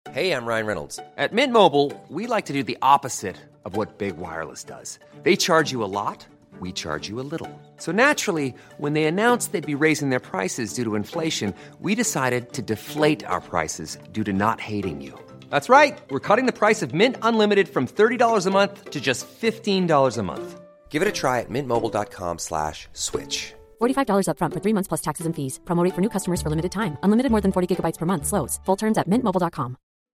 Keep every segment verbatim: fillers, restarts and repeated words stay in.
Hey, I'm Ryan Reynolds. At Mint Mobile, we like to do the opposite of what Big Wireless does. They charge you a lot, we charge you a little. So naturally, when they announced they'd be raising their prices due to inflation, we decided to deflate our prices due to not hating you. That's right. We're cutting the price of Mint Unlimited from thirty dollars a month to just fifteen dollars a month. Give it a try at mintmobile.com slash switch. forty-five dollars up front for three months plus taxes and fees. Promo rate for new customers for limited time. Unlimited more than forty gigabytes per month. Slows full terms at mint mobile dot com.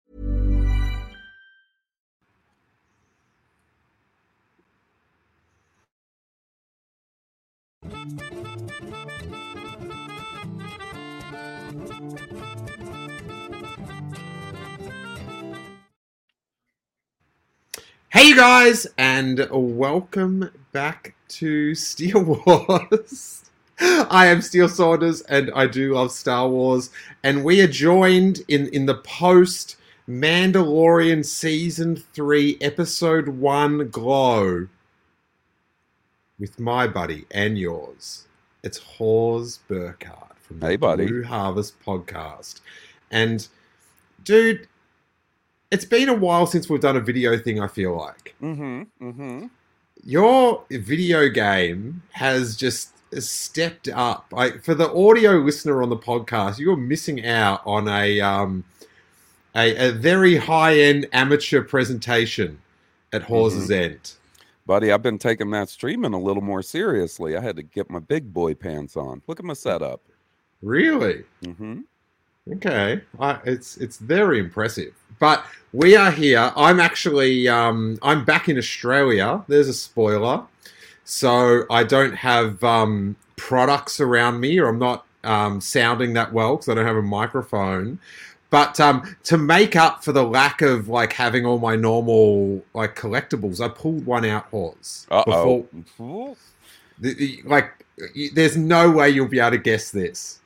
Hey you guys, and welcome back to Steele Wars. I am Steele Saunders, and I do love Star Wars, and we are joined in, in the post Mandalorian Season three Episode one glow with my buddy and yours. It's Hawes Burkhardt from the Hey, buddy. Blue Harvest podcast. And dude, it's been a while since we've done a video thing, I feel like. Mm-hmm. Mm-hmm. Your video game has just stepped up. Like, for the audio listener on the podcast, you're missing out on a um a, a very high-end amateur presentation at Hawes' Mm-hmm. End. Buddy, I've been taking that streaming a little more seriously. I had to get my big boy pants on. Look at my setup. Really? Mm-hmm. Okay. I, it's it's very impressive. But we are here. I'm actually um, I'm back in Australia. There's a spoiler. So I don't have um, products around me, or I'm not um, sounding that well because I don't have a microphone. But um, to make up for the lack of like having all my normal like collectibles, I pulled one out, Hawes. Uh-oh. Before, the, the, like, there's no way you'll be able to guess this.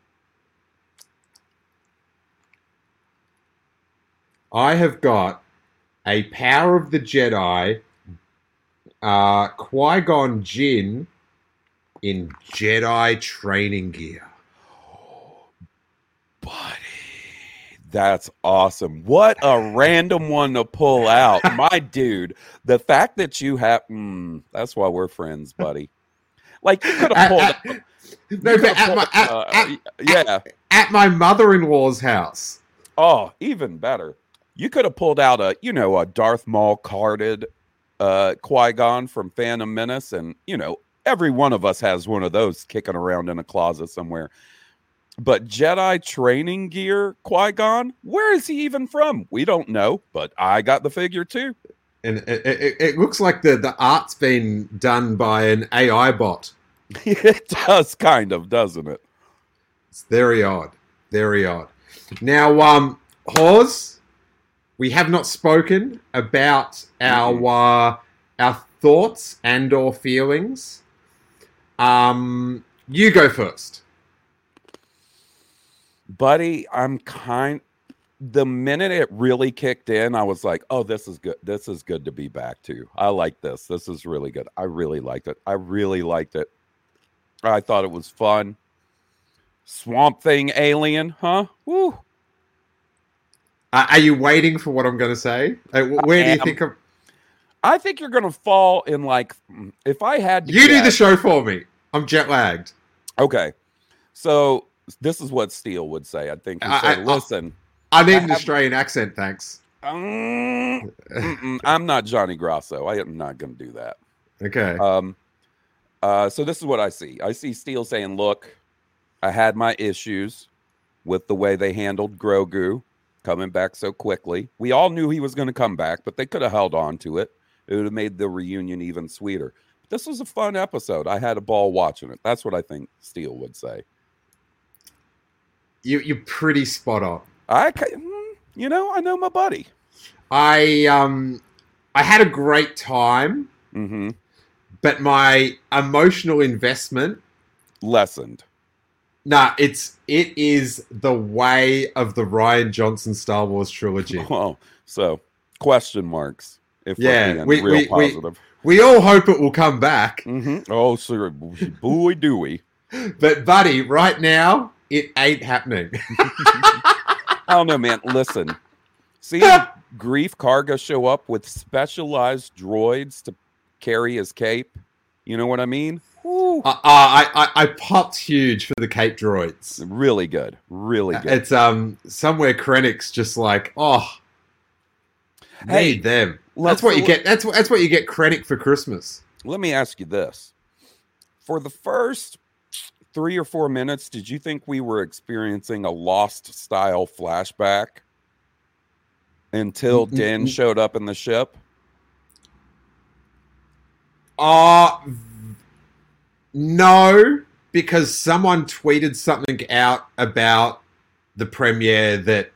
I have got a Power of the Jedi uh, Qui-Gon Jinn in Jedi training gear. Buddy, that's awesome. What a random one to pull out. My dude, the fact that you have... Mm, that's why we're friends, buddy. Like, you could have pulled... At, at, no, but at my, at, uh, at, yeah. At, at my mother-in-law's house. Oh, even better. You could have pulled out a, you know, a Darth Maul carded uh, Qui-Gon from Phantom Menace. And, you know, every one of us has one of those kicking around in a closet somewhere. But Jedi training gear Qui-Gon, where is he even from? We don't know, but I got the figure too. And it, it, it looks like the, the art's been done by an A I bot. It does kind of, doesn't it? It's very odd. Very odd. Now, um, Hawes... we have not spoken about our Mm-hmm. uh, our thoughts and or feelings. Um, you go first. Buddy, I'm kind... The minute it really kicked in, I was like, oh, this is good. This is good to be back to. I like this. This is really good. I really liked it. I really liked it. I thought it was fun. Swamp Thing alien, huh? Woo. Uh, are you waiting for what I'm going to say? Uh, where do you think of... I think you're going to fall in like... If I had to You do guess- the show for me. I'm jet lagged. Okay. So this is what Steele would say. I think he I- said, I- listen... I need I an have- Australian accent, thanks. Um, mm-mm, I'm not Johnny Grasso. I am not going to do that. Okay. Um, uh, so this is what I see. I see Steele saying, look, I had my issues with the way they handled Grogu coming back so quickly. We all knew he was going to come back, but they could have held on to it. It would have made the reunion even sweeter. But this was a fun episode. I had a ball watching it. That's what I think Steele would say. You, you're pretty spot on. I, you know, I know my buddy. I um, I had a great time, Mm-hmm. but my emotional investment Lessened. Nah, it's it is the way of the Rian Johnson Star Wars trilogy. Oh, so question marks. If Yeah, we're being we- real we- we- positive. We all hope it will come back, Mm-hmm. Oh, sir, boy, do we. but buddy, right now it ain't happening. I don't know, man. Listen, seeing Grief Karga show up with specialized droids to carry his cape. You know what I mean? Uh, uh, I, I I popped huge for the cape droids. Really good, really good. It's um somewhere Krennic's just like, oh, Hey, need them. let's- That's what you get. That's what that's what you get Krennic for Christmas. Let me ask you this: for the first three or four minutes, did you think we were experiencing a Lost style flashback until Mm-mm-mm. Din showed up in the ship? Uh no, because someone tweeted something out about the premiere that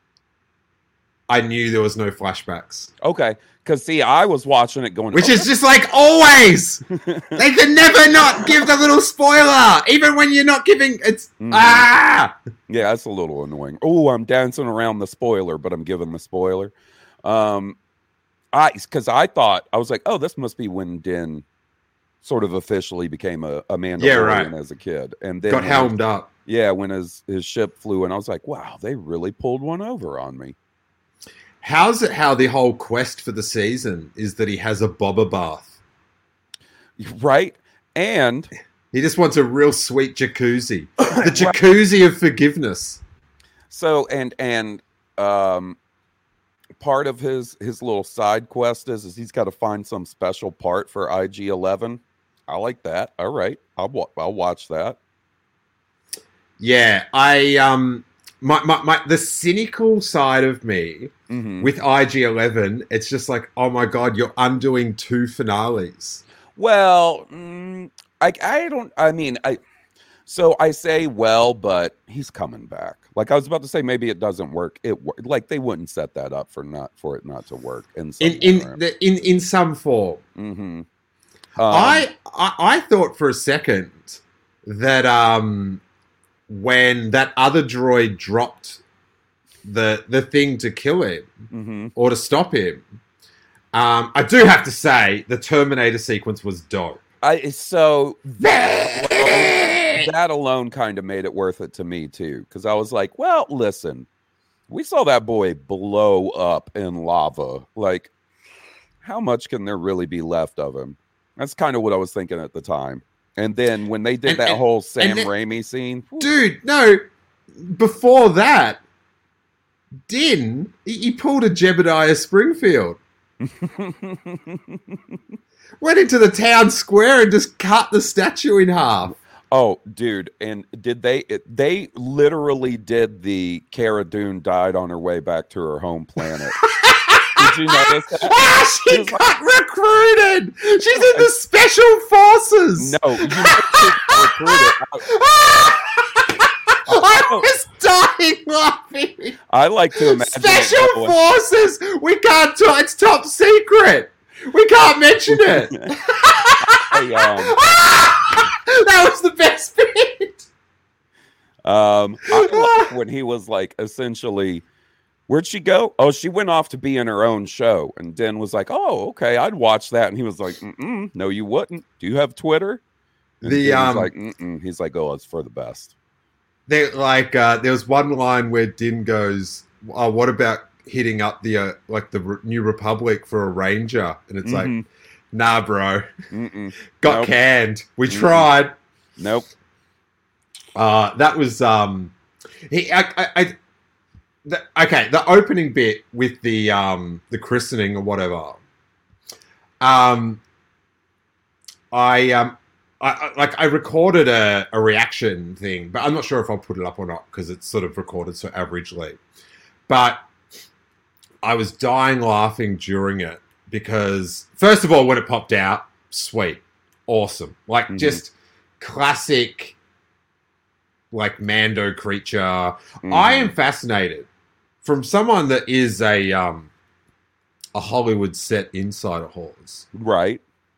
I knew there was no flashbacks. Okay, because see, I was watching it going, Which "Oh, is just like always. They can never not give the little spoiler, even when you're not giving. It's Mhm. ah. yeah, that's a little annoying. Oh, I'm dancing around the spoiler, but I'm giving the spoiler. Um, I because I thought I was like, oh, this must be when Din sort of officially became a, a Mandalorian Yeah, right. as a kid, and then Got when- helmed up. Yeah, when his his ship flew, and I was like, wow, they really pulled one over on me. How's it? How the whole quest for the season is that he has a Boba bath. Right? And He just wants a real sweet jacuzzi, the jacuzzi of forgiveness. so and and um part of his his little side quest is is he's got to find some special part for I G eleven. I like that. All right. I'll wa- I'll watch that. Yeah, I um, my, my my the cynical side of me Mhm. with I G eleven, it's just like, oh my god, you're undoing two finales. Well, mm, I I don't I mean, I so I say well, but he's coming back. Like I was about to say maybe it doesn't work. It wor- like they wouldn't set that up for not for it not to work in some In in the, in in some form. Mhm. I, I I thought for a second that um when that other droid dropped the the thing to kill him hmm or to stop him, um, I do have to say the Terminator sequence was dope. I so that, that alone kind of made it worth it to me too, because I was like, well, listen, we saw that boy blow up in lava. Like, how much can there really be left of him? That's kind of what I was thinking at the time. And then when they did And- that and- whole Sam and then- Raimi scene, whew, Dude, no. Before that, Din he, he pulled a Jebediah Springfield. Went into the town square and just cut the statue in half. oh, dude, and did they? It, they literally did the Cara Dune died on her way back to her home planet. Did you notice that? Ah, she She's got recruited. She's in the special forces. No, you know, she recruited. I was dying laughing. I like to imagine it Special going- forces. We can't talk. It's top secret. We can't mention it. I, um, That was the best bit. um, I like when he was like, essentially, where'd she go? Oh, she went off to be in her own show. And Den was like, oh, okay, I'd watch that. And he was like, mm-mm, no, you wouldn't. Do you have Twitter? And The, Den was um, like, mm-mm. He's like, oh, it's for the best. They like uh, there was one line where Din goes, "Oh, what about hitting up the uh, like the Re- New Republic for a Ranger?" And it's like, Mhm. "Nah, bro, Mm-mm. got Nope. canned. We Mm-mm. tried." Nope. Uh, that was um, he. I, I, I the, okay, the opening bit with the um the christening or whatever. Um, I um. I, I, like I recorded a, a reaction thing, but I'm not sure if I'll put it up or not because it's sort of recorded so averagely. But I was dying laughing during it because, first of all, when it popped out, sweet, awesome, like Mhm. just classic, like Mando creature. Mhm. I am fascinated from someone that is a um a Hollywood set insider horse. Right.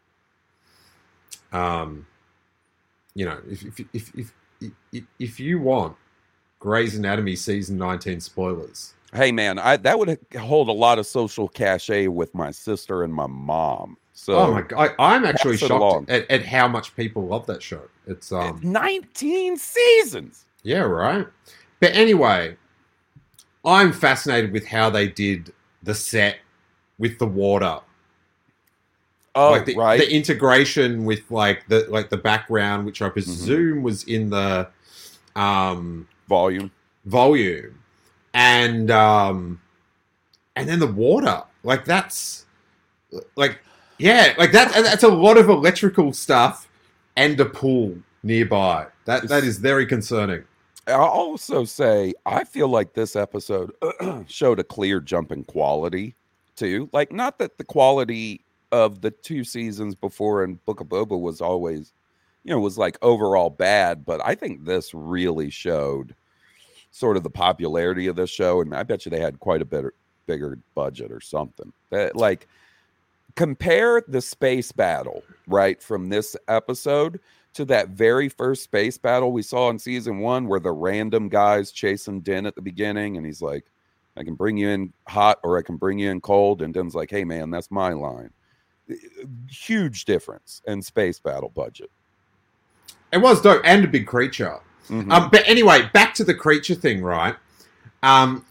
Um, you know, if if if if if, if you want Grey's Anatomy season nineteen spoilers, Hey, man, I that would hold a lot of social cachet with my sister and my mom. So, oh my god, I, I'm actually pass it along. shocked at, at how much people love that show. It's um, nineteen seasons. yeah, right. But anyway, I'm fascinated with how they did the set with the water. Oh, like the, right. the integration with like the like the background, which I presume Mm-hmm. was in the um, Volume. volume, and um, and then the water. Like that's like yeah, like that. That's a lot of electrical stuff and a pool nearby. That that is very concerning. I'll also say I feel like this episode showed a clear jump in quality too. Like, not that the quality of the two seasons before in Book of Boba was always, you know, was like overall bad, but I think this really showed sort of the popularity of this show, and I bet you they had quite a bit bigger budget or something. That, like, compare the space battle, right, from this episode to that very first space battle we saw in season one, where the random guys chasing Din at the beginning, and he's like, I can bring you in hot or I can bring you in cold, and Din's like, hey man, that's my line. Huge difference in space battle budget. It was dope, and a big creature. Mm-hmm. Um, but anyway, back to the creature thing, right? Um,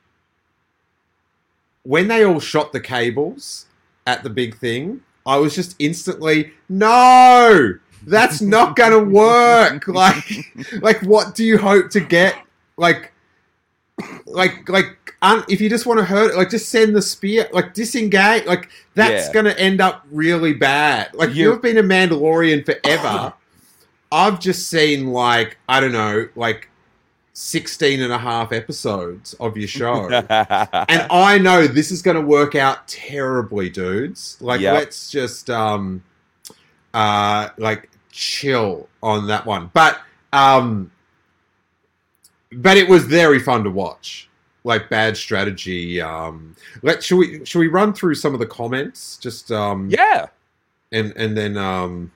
when they all shot the cables at the big thing, I was just instantly, no, that's not going to work. Like, like, what do you hope to get? Like, like, like, um, if you just want to hurt it, like, just send the spear, like, disengage. Like, that's Yeah. going to end up really bad. Like, You- you've been a Mandalorian forever. I've just seen, like, I don't know, like sixteen and a half episodes of your show. And I know this is going to work out terribly, dudes. Like, Yep. let's just, um, uh, like, chill on that one. But, um, but it was very fun to watch. Like, bad strategy. Um, let should we should we run through some of the comments? Just um, Yeah. and and then um.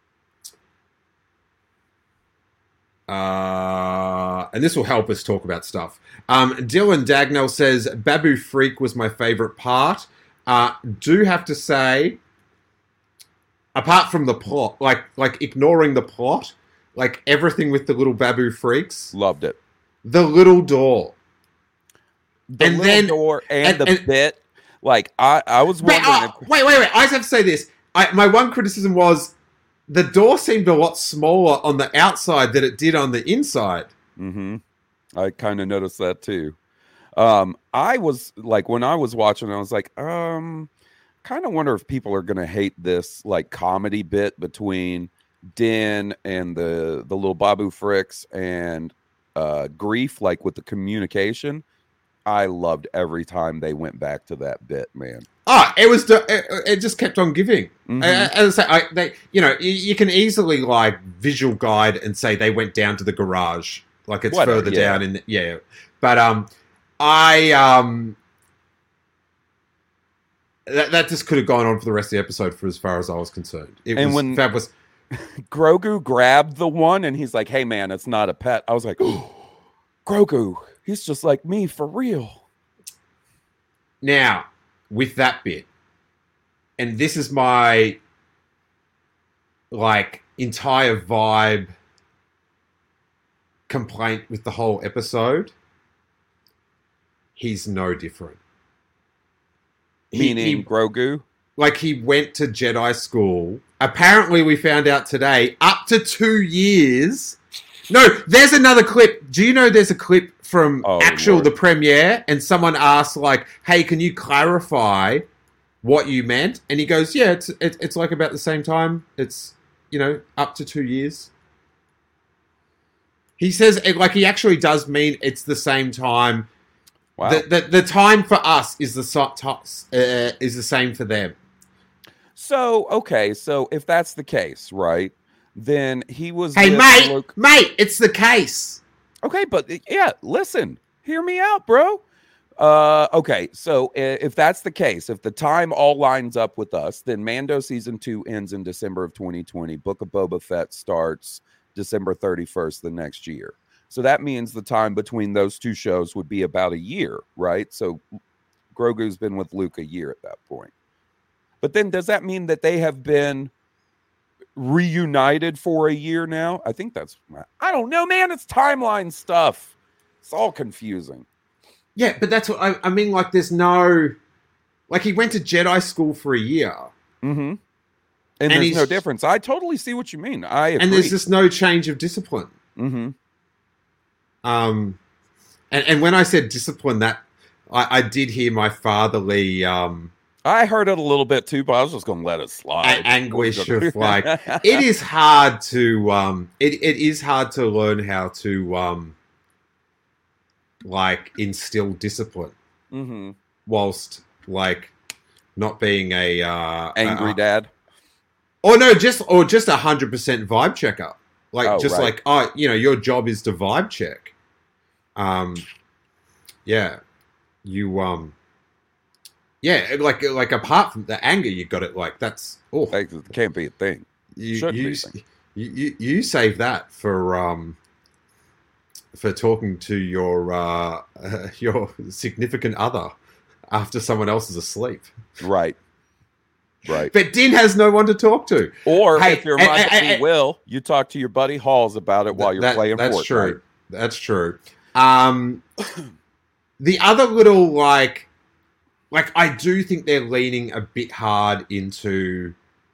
Uh, and this will help us talk about stuff. Um, Dylan Dagnell says, Babu Freak was my favorite part. Uh, do have to say, apart from the plot, like like ignoring the plot, like everything with the little Babu Freaks, Loved it. the little door. The And little then- door and, and- the and- bit. Like, I, I was Wait, wondering oh, if, wait, wait, wait. I just have to say this. I, my one criticism was the door seemed a lot smaller on the outside than it did on the inside. Mm-hmm. I kind of noticed that too. Um, I was like, when I was watching, I was like, um, kind of wonder if people are going to hate this like comedy bit between Din and the the little Babu Fricks and uh, Grief, like with the communication. I loved every time they went back to that bit, man. Oh, it was. It, it just kept on giving. Mhm. Uh, As I say, I, they, you know, you, you can easily like visual guide and say they went down to the garage, like it's Whatever, further yeah. down in. The, yeah, but um, I um, that that just could have gone on for the rest of the episode for as far as I was concerned. It And was when- fabulous. Grogu grabbed the one and he's like, hey man, it's not a pet. I was like, oh, Grogu, he's just like me for real. Now, with that bit, and this is my like entire vibe complaint with the whole episode, he's no different. He- Meaning he- Grogu. like he went to Jedi school. Apparently, we found out today, up to two years. No, there's another clip. Do you know there's a clip from Oh, actual Lord. the premiere, and someone asked like, "Hey, can you clarify what you meant?" And he goes, "Yeah, it's it, it's like about the same time. It's you know up to two years." He says it like he actually does mean it's the same time. Wow. The, the the time for us is the so- to- uh, is the same for them. So, okay, so if that's the case, right, then he was Hey, with mate, Luke- mate, it's the case. Okay, but uh, yeah, listen, hear me out, bro. Uh, okay, so i- if that's the case, if the time all lines up with us, then Mando season two ends in December of twenty twenty. Book of Boba Fett starts December thirty-first the next year. So that means the time between those two shows would be about a year, right? So Grogu's been with Luke a year at that point. But then does that mean that they have been reunited for a year now? I think that's, I don't know, man. It's timeline stuff. It's all confusing. Yeah, but that's what I, I mean. Like, there's no, like, he went to Jedi school for a year, Mm-hmm. And, And there's he's- no difference. I totally see what you mean. I agree. and there's just no change of discipline. Mm-hmm. Um, and and when I said discipline, that I, I did hear my fatherly um I heard it a little bit too, but I was just going to let it a- slide. anguish of like it is hard to um it, it is hard to learn how to um like instill discipline Mm-hmm. whilst like not being a uh Angry uh, dad. or no just or just a hundred percent vibe checker, like Oh, just right. like oh you know your job is to vibe check. Um, yeah, you um, yeah, like like apart from the anger, you got it. Like that's oh, Like, it can't be a thing. you shouldn't you, be a thing. you you you save that for um for talking to your uh your significant other after someone else is asleep. Right. Right. But Din has no one to talk to. Or Hey, if you're and- my and- buddy and- Will, you talk to your buddy Halls about it while you're That- playing That's Fortnite. true. That's true. Um, the other little like, like I do think they're leaning a bit hard into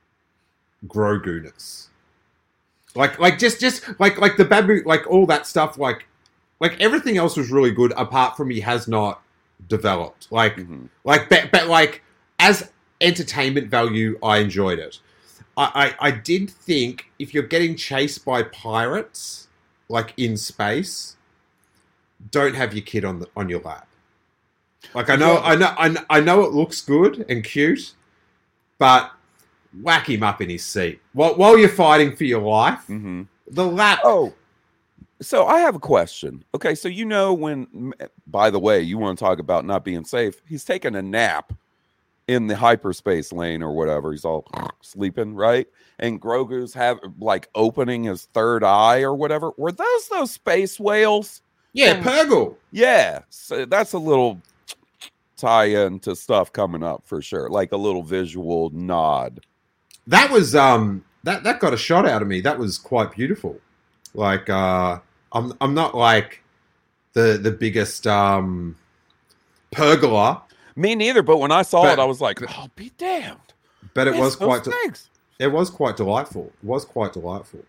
Grogu-ness. Like, like just, just like, like the Babu, like all that stuff. Like, like everything else was really good apart from he has not developed. Like, Mhm. like, but, but like as entertainment value, I enjoyed it. I, I, I did think if you're getting chased by pirates, like in space, don't have your kid on the, on your lap. Like I know, I know, I know, I know it looks good and cute, but whack him up in his seat while while you're fighting for your life. Mhm. The lap. Oh, so I have a question. Okay, so you know when, by the way, you want to talk about not being safe, he's taking a nap in the hyperspace lane or whatever. He's all sleeping, right? And Grogu's have like opening his third eye or whatever. Were those those space whales? Yeah, Purgle. Yeah, so that's a little tie-in to stuff coming up for sure, like a little visual nod. That was um that that got a shot out of me. That was quite beautiful. Like uh I'm I'm not like the the biggest um pergola, Me neither, but when I saw But- it, I was like, "Oh, be damned!" but it It's was those quite de- things. it was quite delightful. It was quite delightful.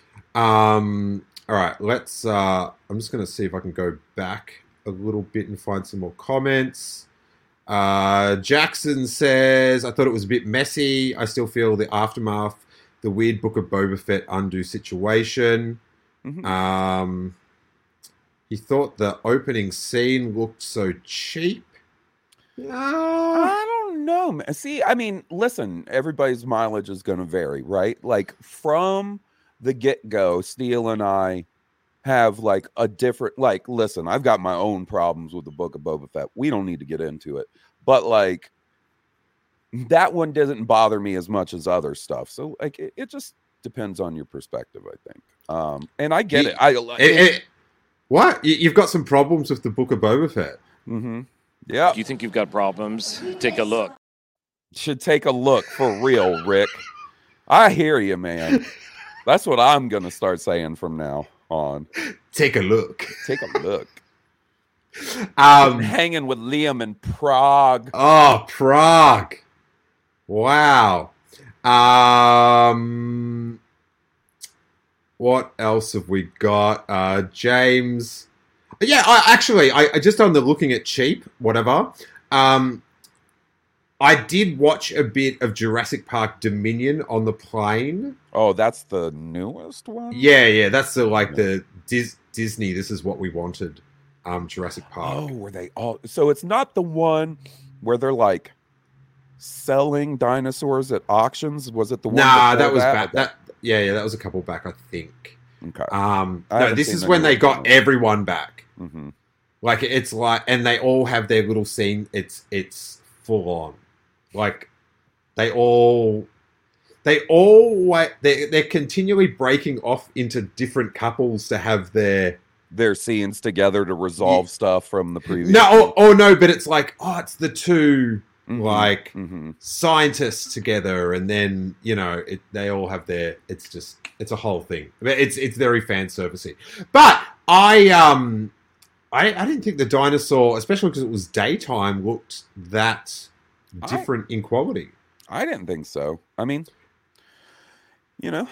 Um all right, let's uh I'm just going to see if I can go back a little bit and find some more comments. Uh, Jackson says, I thought it was a bit messy. I still feel the aftermath, the weird Book of Boba Fett undo situation. Mhm. Um, he thought the opening scene looked so cheap. Uh, I don't know, man. See, I mean, listen, everybody's mileage is going to vary, right? Like from the get go, Steele and I have like a different, like, listen, I've got my own problems with the Book of Boba Fett. We don't need to get into it, but like that one doesn't bother me as much as other stuff. So like it, it just depends on your perspective, I think. Um, and I get You- it. I it- it- what? You- You've got some problems with the Book of Boba Fett. mm-hmm. Yeah, If you think you've got problems, take a look. should take a look for real, Rick. I hear you, man. That's what I'm gonna start saying from now on. Take a look. Take a look. Um, Hanging with Liam in Prague. Oh, Prague. Wow. Um, what else have we got? Uh, James. Yeah, I actually, I, I just on the looking at cheap, whatever. Um, I did watch a bit of Jurassic Park Dominion on the plane. Oh, that's the newest one? Yeah, yeah, that's the like the Dis- Disney. This is what we wanted. Um, Jurassic Park. Oh, were they all? So it's not the one where they're like selling dinosaurs at auctions. Was it the one? Nah, before that was that? back. That yeah, yeah, that was a couple back, I think. Okay. Um, I no, haven't this seen is the when new they one. got everyone back. Mm-hmm. Like it's like, and they all have their little scene. It's it's full on. Like they all, they all like they they're continually breaking off into different couples to have their. Their scenes together to resolve stuff from the previous. No, oh, oh no, but it's like oh, it's the two Mhm. like Mm-hmm. scientists together, and then you know it, they all have their. It's just it's a whole thing. It's it's very fan servicey. But I um I, I didn't think the dinosaur, especially because it was daytime, looked that different I, in quality. I didn't think so. I mean, you know,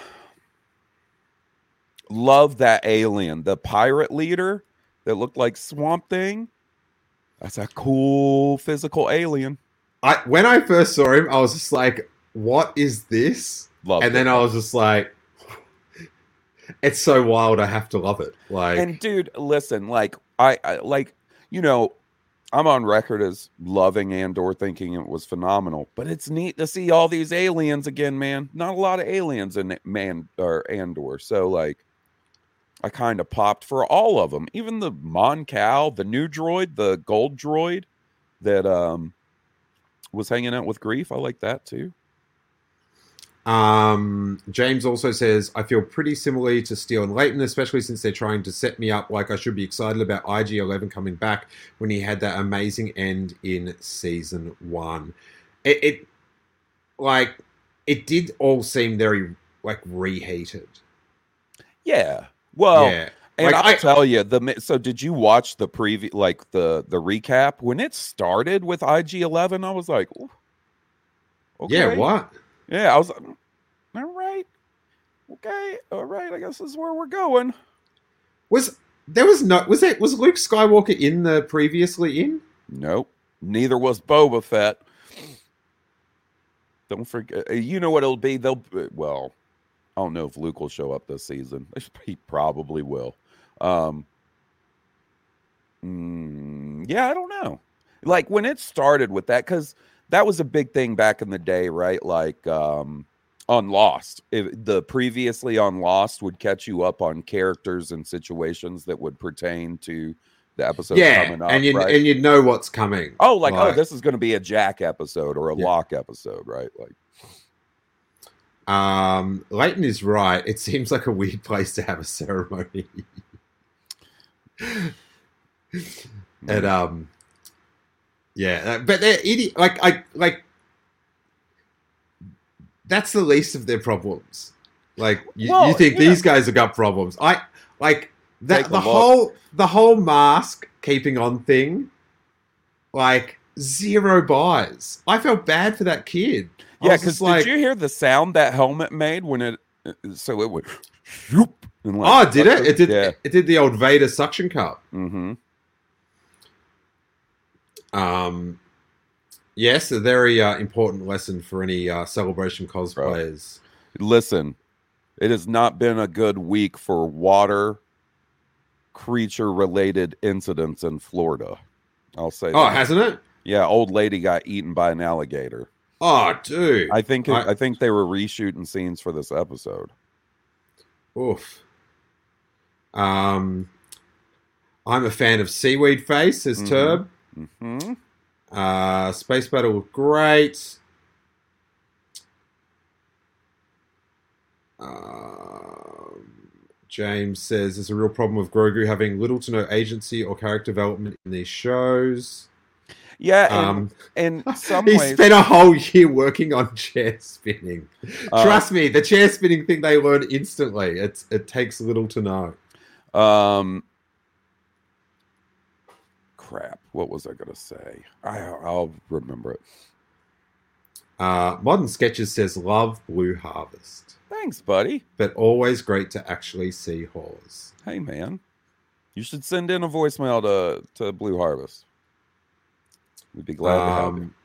love that alien, the pirate leader that looked like Swamp Thing. That's a cool physical alien. I when I first saw him, I was just like, "What is this?" Loved and it. then I was just like, "It's so wild. I have to love it." Like, and dude, listen, like I, I like you know, I'm on record as loving Andor, thinking it was phenomenal. But it's neat to see all these aliens again, man. Not a lot of aliens in Man or Andor, so like, I kind of popped for all of them. Even the Mon Cal, the new droid, the gold droid that um was hanging out with Grief. I like that too. Um, James also says, I feel pretty similarly to Steele and Leighton, especially since they're trying to set me up like I should be excited about I G eleven coming back when he had that amazing end in season one. It, it like, it did all seem very, like, reheated. Yeah. Well, yeah. and like, I'll I, tell you, the so did you watch the preview, like the, the recap? When it started with I G eleven, I was like, okay. Yeah, what? Yeah, I was like, all right, okay, all right. I guess this is where we're going. Was there was no was it was Luke Skywalker in the previously in? Nope. Neither was Boba Fett. Don't forget. You know what it'll be? They'll well, I don't know if Luke will show up this season. He probably will. Um, mm, yeah, I don't know. Like when it started with that, because that was a big thing back in the day, right? Like um, on Lost, if the previously on Lost would catch you up on characters and situations that would pertain to the episode yeah, coming up, and you right? and you'd know what's coming. Oh, like, like oh, this is going to be a Jack episode or a yeah. Locke episode, right? Like, um, Leighton is right. It seems like a weird place to have a ceremony. and um. Yeah, but they're idiot. Like I like. That's the least of their problems. Like you, well, you think yeah. these guys have got problems? I like that the look. whole the whole mask keeping on thing. Like zero buys. I felt bad for that kid. I yeah, was because just like, did you hear the sound that helmet made when it? So it would. Shoop, and like, oh, did it? It did. Yeah. It did the old Vader suction cup. Mm-hmm. Um, yes, a very uh, important lesson for any uh, Celebration cosplayers. Listen, it has not been a good week for water creature-related incidents in Florida. I'll say Oh, that. hasn't it? Yeah, old lady got eaten by an alligator. Oh, dude. I think it, I, I think they were reshooting scenes for this episode. Oof. Um, I'm a fan of Seaweed Face, says Mm-hmm. Turb. Mm-hmm. Uh, Space Battle was great. Uh, James says there's a real problem with Grogu having little to no agency or character development in these shows. Yeah, and Um, in some he ways, spent a whole year working on chair spinning. Uh, Trust me, the chair spinning thing they learn instantly. It's it takes little to know. um, crap. What was I gonna say? I I'll remember it. Uh, Modern Sketches says love Blue Harvest, Thanks, buddy. but always great to actually see horrors. Hey, man, you should send in a voicemail to to Blue Harvest. We'd be glad to have you. Um,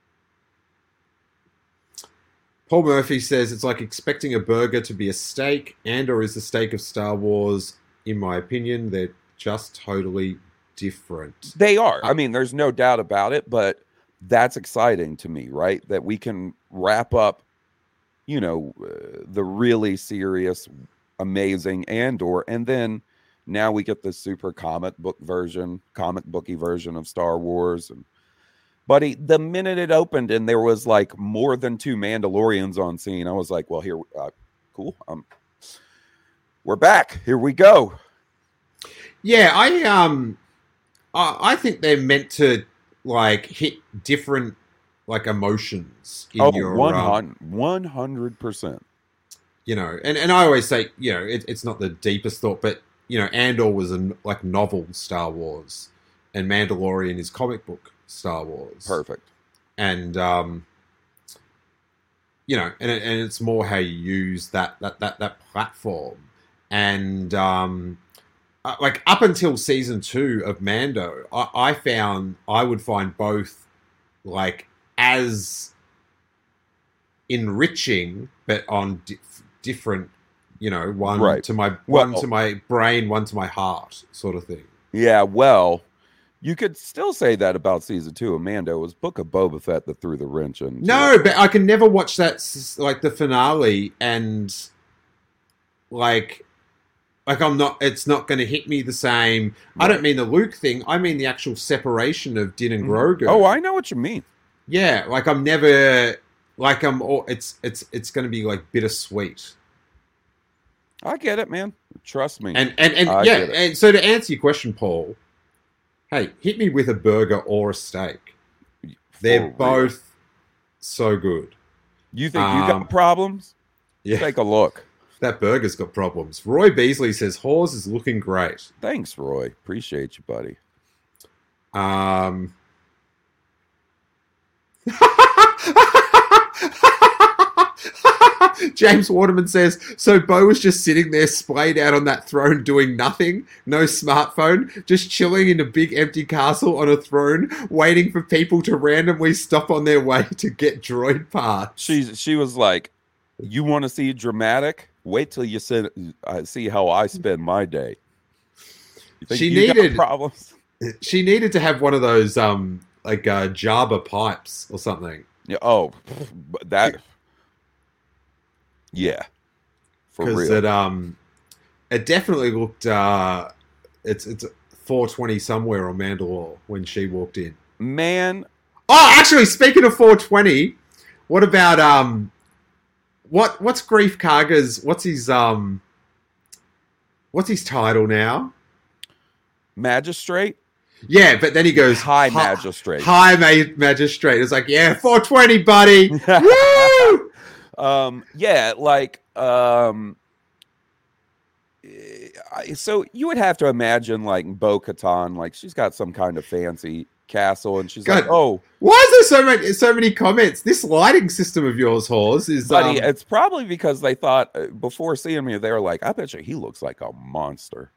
Paul Murphy says it's like expecting a burger to be a steak, and or is the steak of Star Wars. In my opinion, they're just totally different. They are. I mean, there's no doubt about it, but that's exciting to me, right? That we can wrap up, you know, uh, the really serious, amazing Andor, and then now we get the super comic book version, comic booky version of Star Wars. And buddy, the minute it opened and there was like more than two Mandalorians on scene, I was like, well, here, uh, cool. Um, we're back. Here we go. Yeah, I um, I, I think they're meant to like hit different like emotions in Oh, your one hundred percent. you know, and, and I always say, you know, it, it's not the deepest thought, but you know, Andor was a like novel Star Wars, and Mandalorian is comic book Star Wars. Perfect. And um, you know, and and it's more how you use that that that that platform, and um, uh, like up until season two of Mando, I, I found I would find both like as enriching, but on di- different, you know, one Right. to my Well- one to my brain, one to my heart, sort of thing. Yeah, well, you could still say that about season two of Mando. It was Book of Boba Fett that threw the wrench in. No, but I can never watch that s- like the finale and like like I'm not. It's not going to hit me the same. I don't mean the Luke thing. I mean the actual separation of Din and Grogu. Oh, I know what you mean. Yeah, like I'm never like I'm. All, it's it's it's going to be like bittersweet. I get it, man. Trust me. And and and I yeah, get it. and so to answer your question, Paul, hey, hit me with a burger or a steak. They're real. both so good. You think you um, got problems? Yeah, Take a look. that burger's got problems. Roy Beasley says Hawes is looking great. Thanks, Roy. Appreciate you, buddy. Um, James Waterman says, so Bo was just sitting there splayed out on that throne doing nothing, no smartphone, just chilling in a big empty castle on a throne, waiting for people to randomly stop on their way to get droid parts. She she was like, "You want to see dramatic? Wait till you see, uh, see how I spend my day." You think She you got needed- problems. She needed to have one of those, um, like, uh, Jabba pipes or something. Yeah. Oh, but that. Yeah. For Because real. it um it definitely looked uh it's it's four twenty somewhere on Mandalore when she walked in. Man, Oh, actually, speaking of four twenty, what about um what what's Grief Karga's what's his um what's his title now? magistrate, Yeah, but then he goes high "Hi- magistrate. High ma- magistrate. It's like, yeah, four twenty, buddy. Woo! Um, yeah, like, um, I- so you would have to imagine like Bo-Katan, like she's got some kind of fancy castle, and she's God. like, "Oh, Why is there so many so many comments? This lighting system of yours, Hawes, is buddy," um, it's probably because they thought uh, before seeing me, they were like, "I bet you he looks like a monster."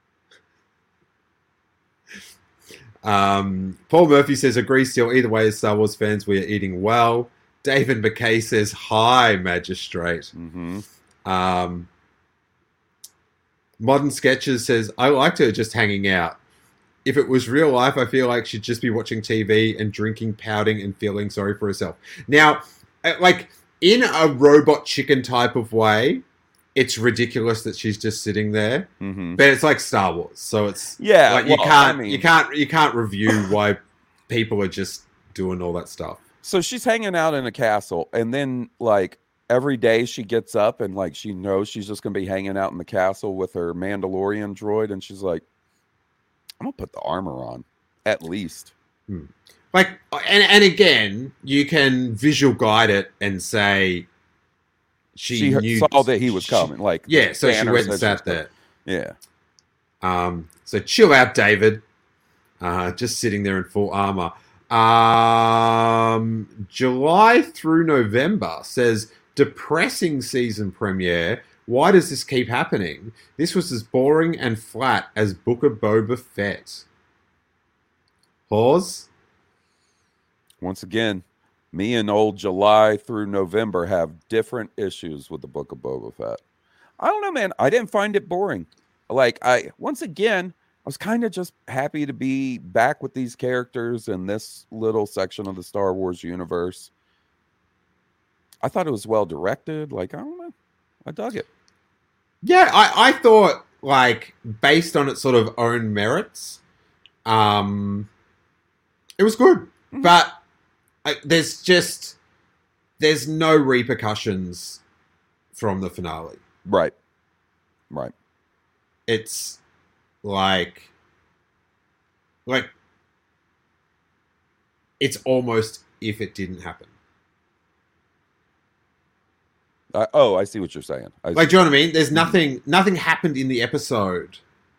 Um, Paul Murphy says, agree still. Either way, as Star Wars fans, we are eating well. David McKay says, hi, magistrate. Mm-hmm. Um, Modern Sketches says, I liked her just hanging out. If it was real life, I feel like she'd just be watching T V and drinking, pouting, and feeling sorry for herself. Now, uh, like, in a robot chicken type of way, it's ridiculous that she's just sitting there. Mm-hmm. But it's like Star Wars, so it's Yeah, like you well, can't I mean- you can't you can't review why people are just doing all that stuff. So she's hanging out in a castle, and then like every day she gets up and like she knows she's just gonna be hanging out in the castle with her Mandalorian droid, and she's like, "I'm gonna put the armor on, at least." Like, and and again, you can visual guide it and say she, She, knew saw that he was she- coming. Like, yeah, so she Banner went and said sat she was there. Yeah. Um, so chill out, David. Uh, just sitting there in full armor. Um, July through November says depressing season premiere. Why does this keep happening? This was as boring and flat as Book of Boba Fett. Pause. Once again, me and old July through November have different issues with the Book of Boba Fett. I don't know, man. I didn't find it boring. Like, I once again, I was kind of just happy to be back with these characters in this little section of the Star Wars universe. I thought it was well directed. Like, I don't know. I dug it. Yeah, I, I thought, like, based on its sort of own merits, um, it was good. Mm-hmm. But I, there's just, there's no repercussions from the finale. Right. Right. It's like, like, it's almost if it didn't happen. I, oh, I see what you're saying. I Like, see. do you know what I mean? There's nothing, nothing happened in the episode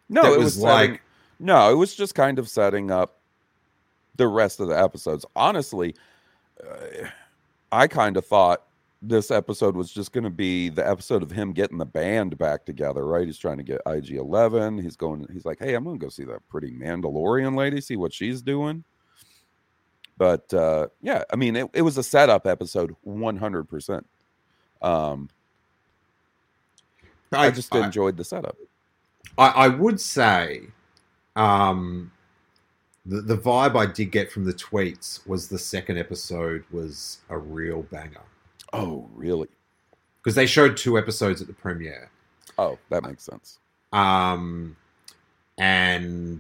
No, that it was was setting, like no, it was just kind of setting up the rest of the episodes. Honestly, uh, I kind of thought this episode was just going to be the episode of him getting the band back together, right? He's trying to get I G eleven. He's going, he's like, hey, I'm going to go see that pretty Mandalorian lady, see what she's doing. But uh, yeah, I mean, it, it was a setup episode, one hundred percent. Um, I, I just I, enjoyed the setup. I, I would say um, the, the vibe I did get from the tweets was the second episode was a real banger. Oh, really? Because they showed two episodes at the premiere. Oh, that makes sense. Um, and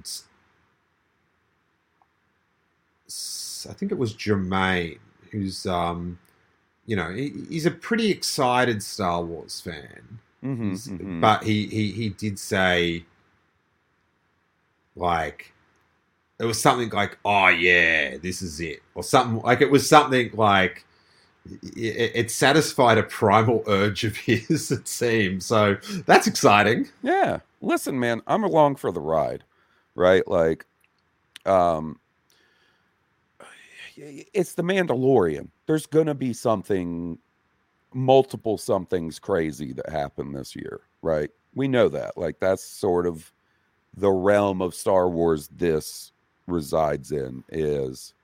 I think it was Jermaine, who's, um, you know, he, he's a pretty excited Star Wars fan. Mm-hmm, mm-hmm. But he, he, he did say, like, it was something like, oh, yeah, this is it. Or something, like, it was something like, it, it satisfied a primal urge of his, it seems. So that's exciting. Yeah. Listen, man, I'm along for the ride, right? Like, um, it's the Mandalorian. There's going to be something, multiple somethings crazy that happen this year, right? We know that. Like, that's sort of the realm of Star Wars this resides in, is,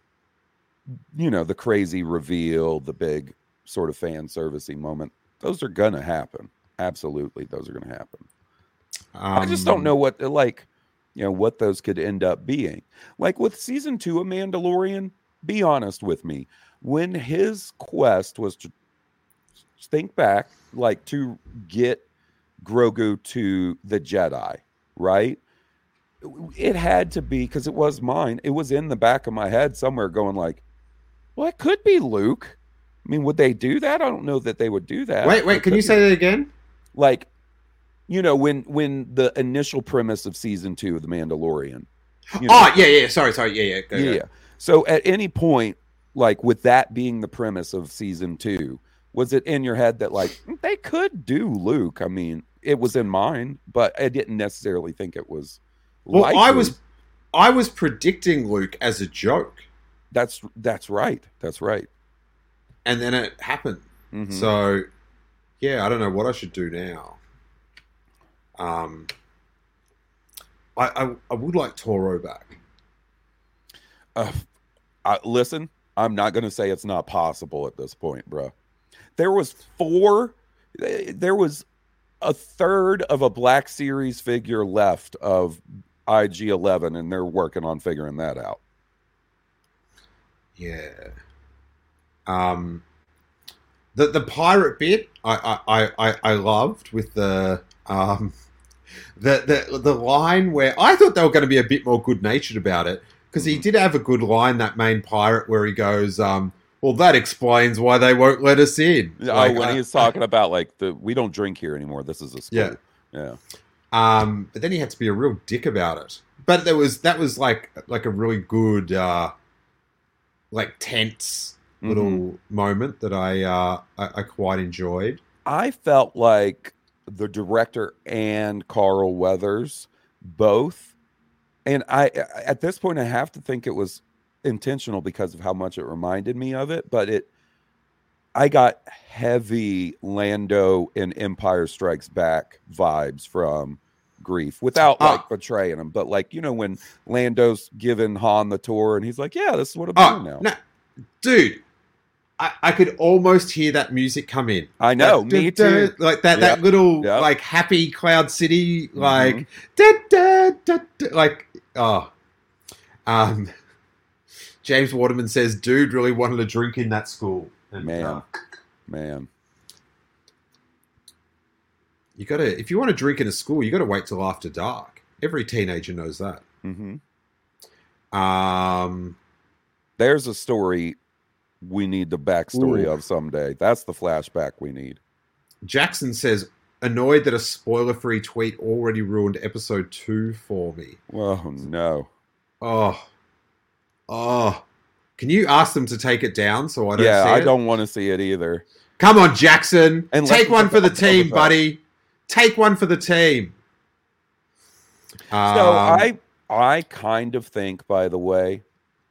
you know, the crazy reveal, the big sort of fan servicey moment. Those are going to happen. Absolutely. Those are going to happen. Um, I just don't know what, like, you know, what those could end up being. Like with season two of Mandalorian, be honest with me. When his quest was to think back, like to get Grogu to the Jedi, right? It had to be, because it was mine. It was in the back of my head somewhere going like, well, it could be Luke. I mean, would they do that? I don't know that they would do that. Wait, wait, can you say that again? Like, you know, when when the initial premise of season two of The Mandalorian. You know, oh, yeah, yeah. Sorry, sorry. Yeah, yeah. Go, yeah. go. So at any point, like with that being the premise of season two, was it in your head that like they could do Luke? I mean, it was in mine, but I didn't necessarily think it was. Well, likely. I was, I was predicting Luke as a joke. That's that's right. That's right. And then it happened. Mm-hmm. So, yeah, I don't know what I should do now. Um, I I, I would like Toro back. Uh, I, listen, I'm not going to say it's not possible at this point, bro. There was four. There was a third of a Black Series figure left of I G eleven, and they're working on figuring that out. Yeah. Um, the the pirate bit I I, I, I loved with the um the, the the line where I thought they were going to be a bit more good natured about it, because he did have a good line, that main pirate, where he goes, um, well, that explains why they won't let us in. Oh, like, when uh, he's talking about like the we don't drink here anymore. This is a school. Yeah. Yeah. Um, but then he had to be a real dick about it. But there was that was like like a really good uh like tense little mm-hmm. moment that I, uh, I I quite enjoyed. I felt like the director and Carl Weathers both, and I at this point I have to think it was intentional because of how much it reminded me of it, but it I got heavy Lando and Empire Strikes Back vibes from Grief without like uh, betraying him, but like, you know, when Lando's giving Han the tour and he's like, yeah, this is what I'm uh, doing now. No, dude, I, I could almost hear that music come in. I know, that, me da, too. Da, like that, yep. that little yep. like happy Cloud City, like mm-hmm. da, da, da, da, like oh, um, James Waterman says, dude really wanted to drink in that school. And, man, uh, man. You gotta, if you want to drink in a school, you gotta wait till after dark. Every teenager knows that. Mm-hmm. Um, there's a story we need the backstory ooh. of someday. That's the flashback we need. Jackson says, annoyed that a spoiler-free tweet already ruined episode two for me. Oh no! Oh, oh. Can you ask them to take it down so I don't? Yeah, see I it? don't want to see it either. Come on, Jackson. And take one for the team, that. buddy. Take one for the team. Um, So I I kind of think, by the way,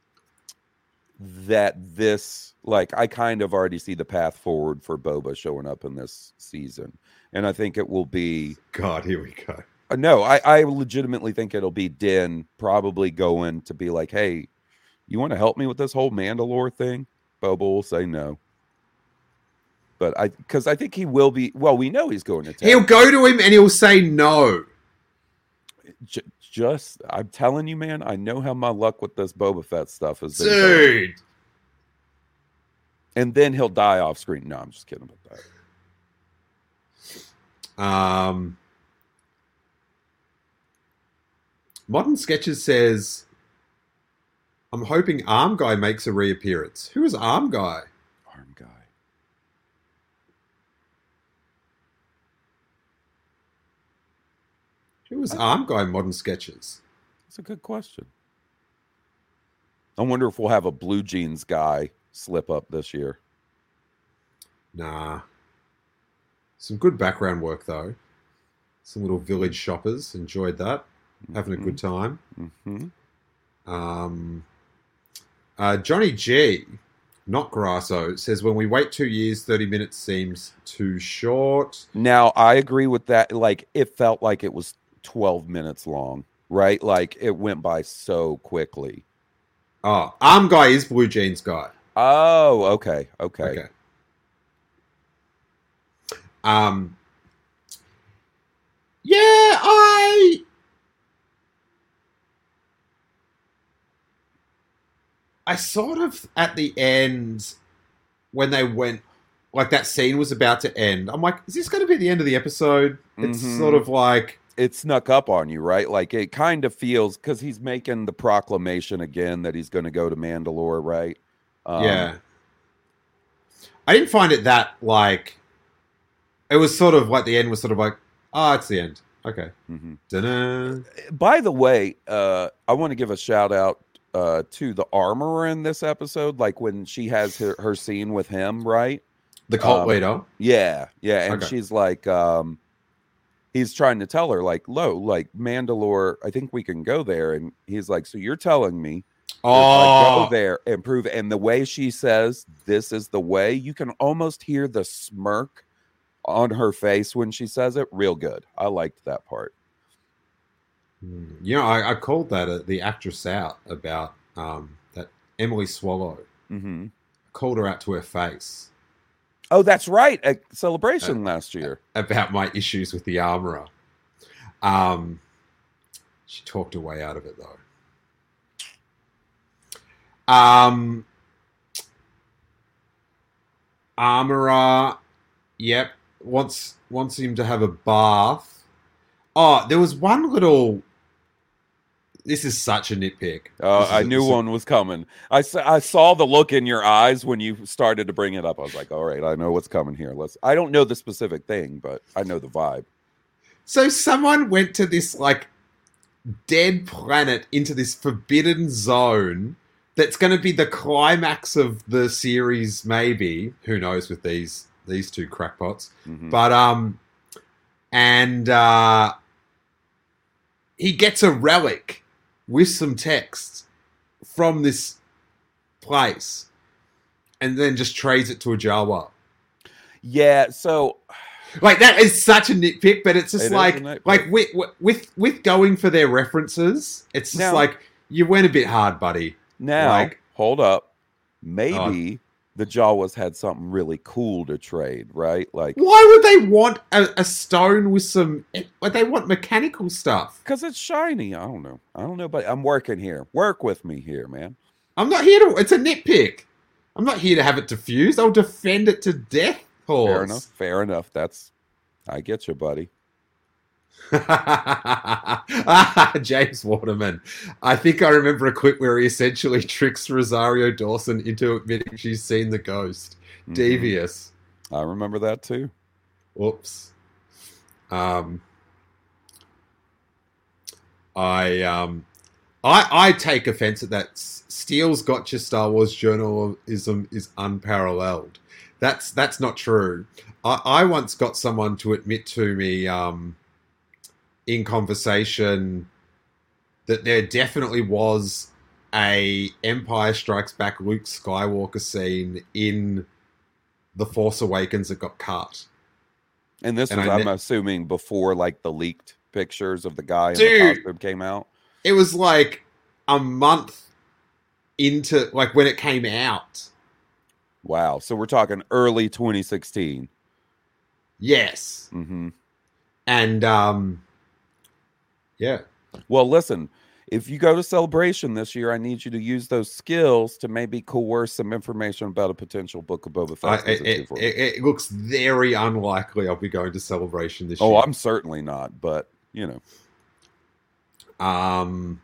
that this like I kind of already see the path forward for Boba showing up in this season, and I think it will be. God, here we go. Uh, no, I I legitimately think it'll be Din probably going to be like, hey, you want to help me with this whole Mandalore thing? Boba will say no. But I, because I think he will be. Well, we know he's going to. Tell. He'll go to him and he'll say no. J- just, I'm telling you, man. I know how my luck with this Boba Fett stuff has been. Dude. Going. And then he'll die off screen. No, I'm just kidding about that. Um, Modern Sketches says, "I'm hoping Arm Guy makes a reappearance." Who is Arm Guy? Arm Guy. Who was Arm Guy in Modern Sketches? That's a good question. I wonder if we'll have a Blue Jeans guy slip up this year. Nah. Some good background work, though. Some little village shoppers. Enjoyed that. Having a good time. Mm-hmm. Um, uh, Johnny G, not Grasso, says, when we wait two years, thirty minutes seems too short. Now, I agree with that. Like, it felt like it was twelve minutes long, right? Like, it went by so quickly. Oh, Arm Guy is Blue Jeans Guy. Oh, okay. Okay. Okay. Um, yeah, I... I sort of, at the end, when they went, like that scene was about to end, I'm like, is this going to be the end of the episode? It's Mhm. sort of like... It snuck up on you, right? Like, it kind of feels, because he's making the proclamation again that he's going to go to Mandalore, right? Um, yeah. I didn't find it that, like... It was sort of like, the end was sort of like, oh, it's the end. Okay. Mm-hmm. Da-na. By the way, uh, I want to give a shout out uh, to the armorer in this episode, like when she has her, her scene with him, right? The cult Um, leader. Yeah, yeah, and Okay. she's like, um, he's trying to tell her, like, "Lo, like Mandalore, I think we can go there," and he's like, "So you're telling me, if I Oh, go there and prove?" And the way she says, "This is the way," you can almost hear the smirk on her face when she says it. Real good. I liked that part. you know, I, I called that uh, the actress out about um, that Emily Swallow. Mm-hmm. I called her out to her face Oh, that's right. At Celebration last year. about my issues with the armorer. Um, she talked her way out of it, though. Um, armorer, yep, wants wants him to have a bath. Oh, there was one little. This is such a nitpick. Uh, This is I a- knew this is a- one was coming. I, s- I saw the look in your eyes when you started to bring it up. I was like, all right, I know what's coming here. Let's. I don't know the specific thing, but I know the vibe. So someone went to this like dead planet into this forbidden zone that's going to be the climax of the series, maybe. Who knows with these these two crackpots? Mhm. But um, and uh, he gets a relic with some text from this place, and then just trades it to a Jawa. Yeah. So Like that is such a nitpick, but it's just It is like a nitpick. like with with with going for their references, it's just Now- like you went a bit hard, buddy. now, Like- hold up. Maybe the Jawas had something really cool to trade, right? Like, Why would they want a, a stone with some? Like they want mechanical stuff. because it's shiny. I don't know. I don't know, but I'm working here. Work with me here, man. I'm not here to. It's a nitpick. I'm not here to have it diffused. I'll defend it to death. Horse. Fair enough. Fair enough. That's. I get you, buddy. James Waterman. I think I remember a clip where he essentially tricks Rosario Dawson into admitting she's seen the ghost. Mhm. Devious. I remember that too. Whoops. Um, I um, I I take offense at that. S- Steele's gotcha Star Wars journalism is unparalleled. That's that's not true. I, I once got someone to admit to me um, in conversation that there definitely was a Empire Strikes Back Luke Skywalker scene in The Force Awakens that got cut. And this And was, I I'm ne- assuming, before like the leaked pictures of the guy in Dude. the costume came out. It was like a month into, like, when it came out. Wow. So we're talking early twenty sixteen. Yes. Mm-hmm. And, um, yeah. Well, listen, if you go to Celebration this year, I need you to use those skills to maybe coerce some information about a potential Book of Boba I, Fett. it, season two it, for me. it, it looks very unlikely I'll be going to Celebration this Oh, year. I'm certainly not, but you know. Um,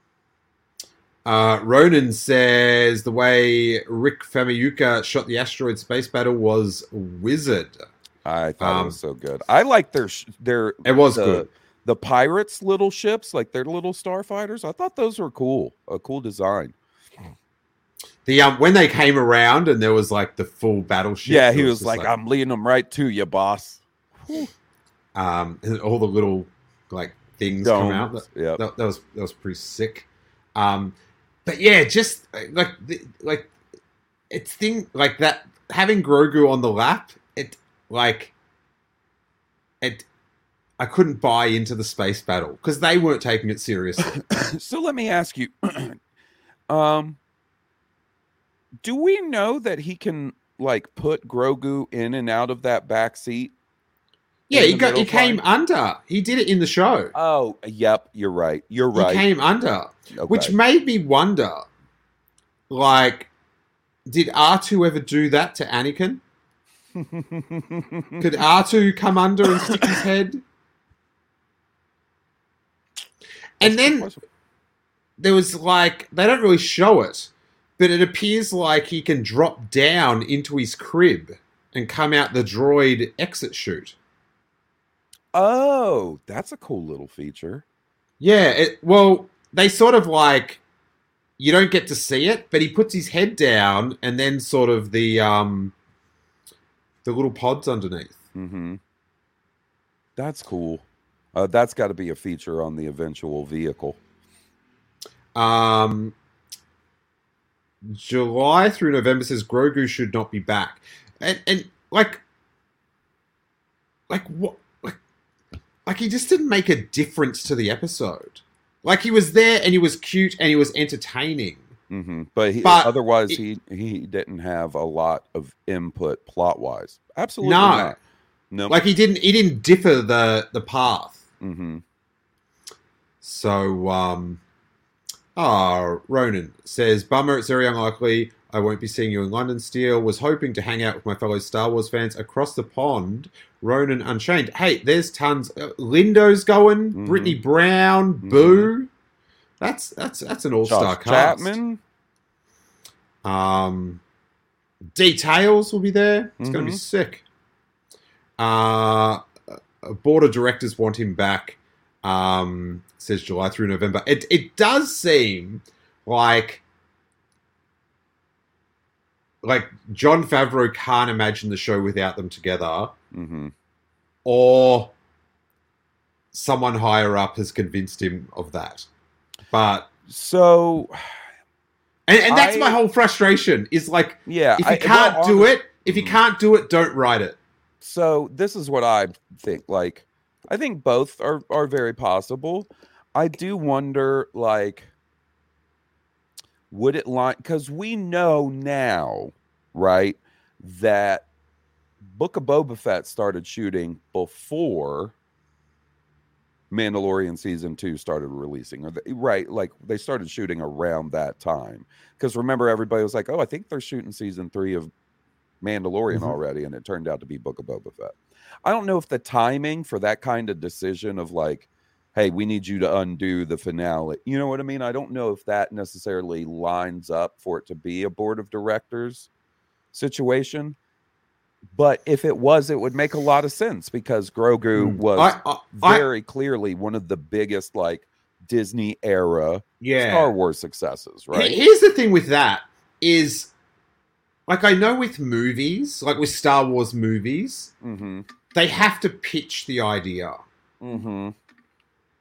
uh, Ronan says the way Rick Famuyiwa shot the asteroid space battle was wizard. I thought it Um, was so good. I like their sh- their It was the, good. The pirates' little ships, like their little starfighters. I thought those were cool. A cool design. The um, when they came around and there was like the full battleship. Yeah, it he was just like, "I'm leading them right to you, boss." um, and all the little like things come out. Domes, That, yep. that, that was that was pretty sick. Um, but yeah, just like the, like it's thing like that having Grogu on the lap. It like it. I couldn't buy into the space battle because they weren't taking it seriously. So let me ask you, um, do we know that he can like put Grogu in and out of that back seat? Yeah, in he the got he middle came flying? under. He did it in the show. Oh, yep, you're right. You're right. He came under, Okay. which made me wonder, like, did R two ever do that to Anakin? Could R two come under and stick his head? And then there was like, they don't really show it, but it appears like he can drop down into his crib and come out the droid exit chute. Oh, that's a cool little feature. Yeah, it, well, they sort of like, you don't get to see it, but he puts his head down and then sort of the um the little pods underneath. Mm-hmm. That's cool. Uh, that's got to be a feature on the eventual vehicle. Um, July through November says Grogu should not be back, and and like, like what, like, like he just didn't make a difference to the episode. Like he was there and he was cute and he was entertaining. Mm-hmm. But, he, But otherwise, it- he he didn't have a lot of input plot wise. Absolutely No. not. No. Like he didn't he didn't differ the the path. Mm-hmm. So, um, ah, Ronan says, bummer, it's very unlikely I won't be seeing you in London. Steel was hoping to hang out with my fellow Star Wars fans across the pond. Ronan Unchained. Hey, there's tons. Uh, Lindo's going. Mhm. Brittany Brown. Mhm. Boo. That's that's that's an all-star Josh cast. Chapman. Um, Details will be there. It's going to be Mhm. sick. Uh, uh, board of directors want him back. Um, says July through November. It it does seem like like Jon Favreau can't imagine the show without them together, Mm-hmm. or someone higher up has convinced him of that. But So, and, and that's I- my whole frustration is like, yeah. if you I- can't well, do honest- it, if you Mhm. can't do it, don't write it. So this is what I think. Like, I think both are are very possible. I do wonder, like, would it line? Because we know now, right, that Book of Boba Fett started shooting before Mandalorian season two started releasing, or the, right, like they started shooting around that time. Because remember, everybody was like, "Oh, I think they're shooting season three of Mandalorian Mhm. already," and it turned out to be Book of Boba Fett. I don't know if the timing for that kind of decision of like, hey, we need you to undo the finale, you know what I mean? I don't know if that necessarily lines up for it to be a board of directors situation. But if it was, it would make a lot of sense because Grogu Hmm. was I, I, I, very clearly one of the biggest like Disney era yeah. Star Wars successes, He- right? Here's the thing with that is, like, I know with movies, like with Star Wars movies, Mm-hmm. they have to pitch the idea. Mm-hmm.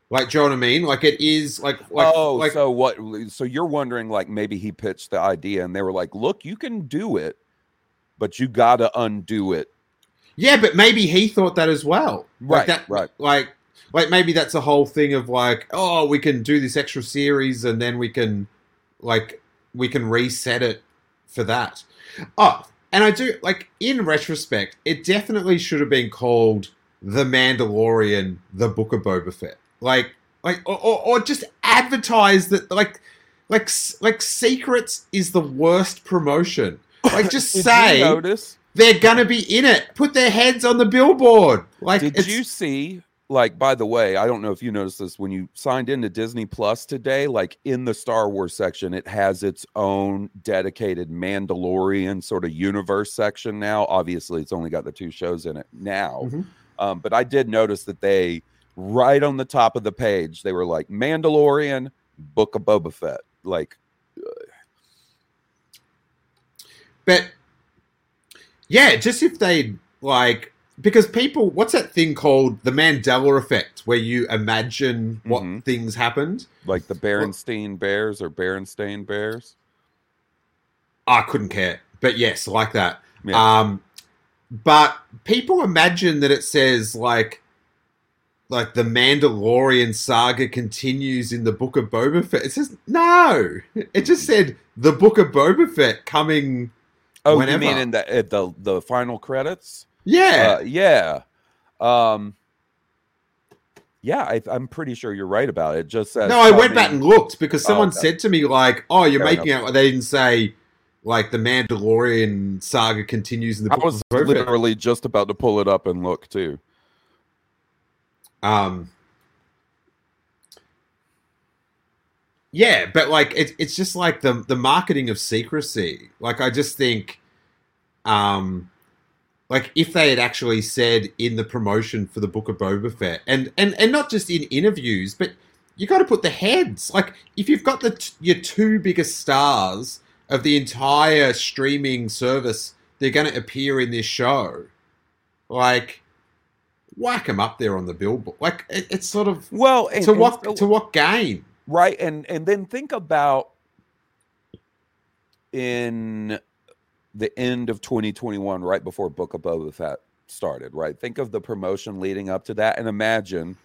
Like, do you know what I mean? Like, it is like, like, oh, like, so what? So you're wondering, like, maybe he pitched the idea and they were like, look, you can do it, but you got to undo it. yeah, but maybe he thought that as well. Right, Like that, right. Like, like maybe that's a whole thing of like, oh, we can do this extra series and then we can, like, we can reset it for that. Oh, and I do, like, in retrospect, it definitely should have been called The Mandalorian, The Book of Boba Fett. Like, like, or, or, or just advertise that, like, like, like, Secrets is the worst promotion. Like, just Did say you notice? they're gonna be in it. Put their heads on the billboard. Like, Did it's, you see? Like, by the way, I don't know if you noticed this when you signed into Disney Plus today. Like in the Star Wars section, it has its own dedicated Mandalorian sort of universe section now. Obviously, it's only got the two shows in it now, mm-hmm. um, but I did notice that they, right on the top of the page, they were like Mandalorian, Book of Boba Fett. Like, uh, but yeah, just if they like. Because people, what's that thing called? The Mandela effect, where you imagine what Mhm. things happened. like the Berenstein Bears or Berenstain Bears. I couldn't care. But yes, like that. Yeah. Um, but people imagine that it says like, like the Mandalorian saga continues in the Book of Boba Fett. It says, no. It just said the Book of Boba Fett coming Oh, whenever. you mean in the at the the final credits? Yeah. Uh, yeah. Um, yeah, I, I'm pretty sure you're right about it. It just says No, I went coming- back and looked because someone okay. said to me like, "Oh, you're Fair making enough. out." They didn't say like the Mandalorian saga continues in the I Book was of Boba Fett. literally just about to pull it up and look too. Um, yeah, but like it's it's just like the the marketing of secrecy. Like I just think, um, like if they had actually said in the promotion for the Book of Boba Fett, and and and not just in interviews, but you got to put the heads. Like if you've got the t- your two biggest stars of the entire streaming service, they're going to appear in this show. Like, whack them up there on the billboard. Like it, it's sort of Well, and, to and what so- to what gain? right, and and then think about in the end of twenty twenty-one, right before Book of Boba Fett started. Right, think of the promotion leading up to that, and imagine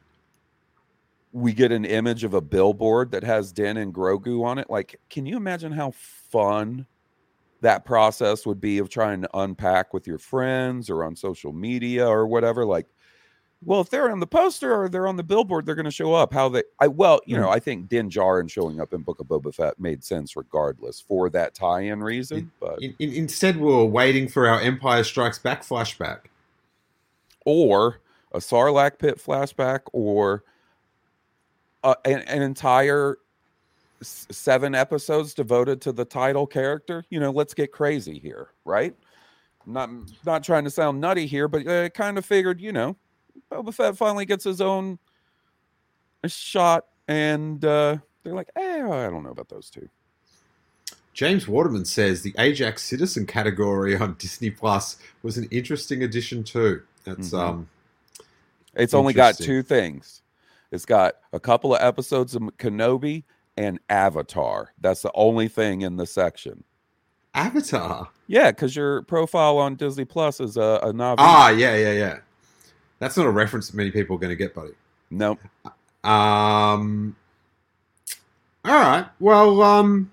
we get an image of a billboard that has Din and Grogu on it. Like, can you imagine how fun that process would be of trying to unpack with your friends or on social media or whatever? Like, well, if they're on the poster or they're on the billboard, they're going to show up. How they, I well, you know, I think Din Djarin showing up in Book of Boba Fett made sense regardless for that tie-in reason. But In, in, instead, we were waiting for our Empire Strikes Back flashback. or a Sarlacc pit flashback, or uh, an, an entire s- seven episodes devoted to the title character. You know, let's get crazy here, right? Not not trying to sound nutty here, but I kind of figured, you know, Boba Fett finally gets his own shot, and uh, they're like, eh, I don't know about those two. James Waterman says the Ajax Citizen category on Disney Plus was an interesting addition too. That's Mhm. um, It's only got Interesting. two things. It's got a couple of episodes of Kenobi and Avatar. That's the only thing in the section. Avatar. Yeah, because your profile on Disney Plus is a, a Navi. Ah, yeah, yeah, yeah. That's not a reference that many people are going to get, buddy. Nope. Um. All right. Well, um,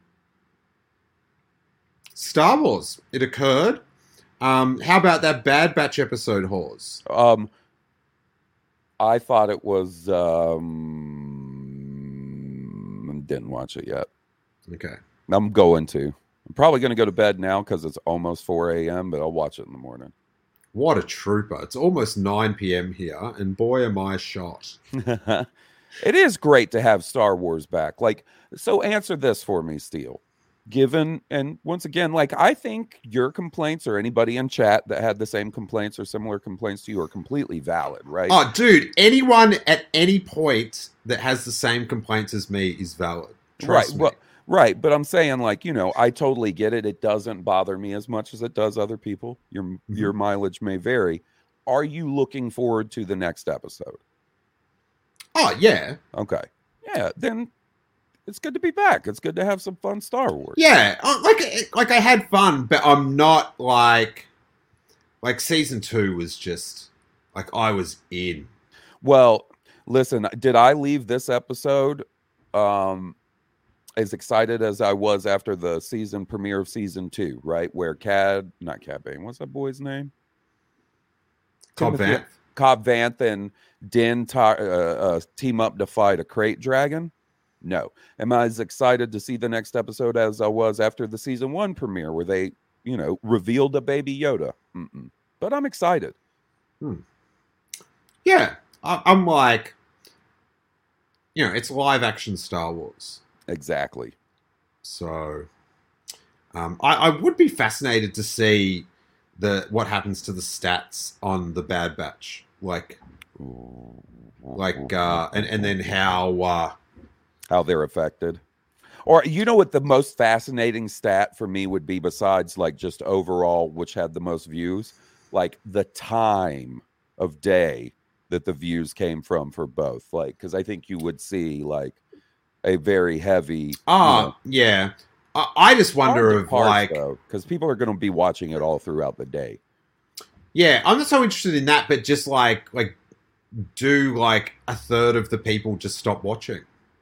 Star Wars. It occurred. Um, how about that Bad Batch episode, Hawes? Um, I thought it was. Um, didn't watch it yet. Okay. I'm going to. I'm probably going to go to bed now because it's almost four a.m., but I'll watch it in the morning. What a trooper. It's almost nine p.m. here, and boy, am I shot. It is great to have Star Wars back. Like, so answer this for me, Steele. Given, and once again, like, I think your complaints or anybody in chat that had the same complaints or similar complaints to you are completely valid, right? Oh, dude, anyone at any point that has the same complaints as me is valid. Trust right. me. Well, right. But I'm saying, like, you know, I totally get it. It doesn't bother me as much as it does other people. Your Mm-hmm. your mileage may vary. Are you looking forward to the next episode? Oh yeah, Okay. Yeah, then it's good to be back. It's good to have some fun Star Wars. yeah. uh, Like like I had fun, but I'm not like like season two was just like I was in. Well, listen, did I leave this episode um as excited as I was after the season premiere of season two, right? Where Cad, not Cad Bane, what's that boy's name? Cobb Timothy- Vanth. Cobb Vanth and Din ta- uh, uh, team up to fight a crate dragon? No. Am I as excited to see the next episode as I was after the season one premiere where they, you know, revealed a baby Yoda? Mm-mm. But I'm excited. Yeah, I, I'm like, you know, it's live action Star Wars. Exactly. So, um, I, I would be fascinated to see the what happens to the stats on the Bad Batch, like, like, uh, and and then how. Uh, How they're affected. Or you know what the most fascinating stat for me would be besides like just overall which had the most views? Like the time of day that the views came from for both. Like, because I think you would see like a very heavy. oh yeah, I, I just wonder if like, because people are going to be watching it all throughout the day. yeah, I'm not so interested in that, but just like like, do like a third of the people just stop watching?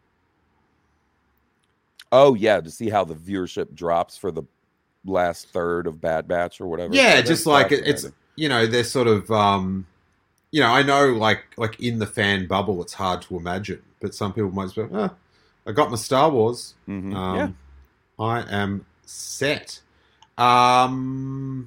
Oh yeah, to see how the viewership drops for the last third of Bad Batch or whatever. Yeah, So just that's like it, it's fascinating. you know they're sort of um, you know I know like like in the fan bubble it's hard to imagine, but some people might say, oh, I got my Star Wars. Mhm. Um, Yeah. I am set. Um,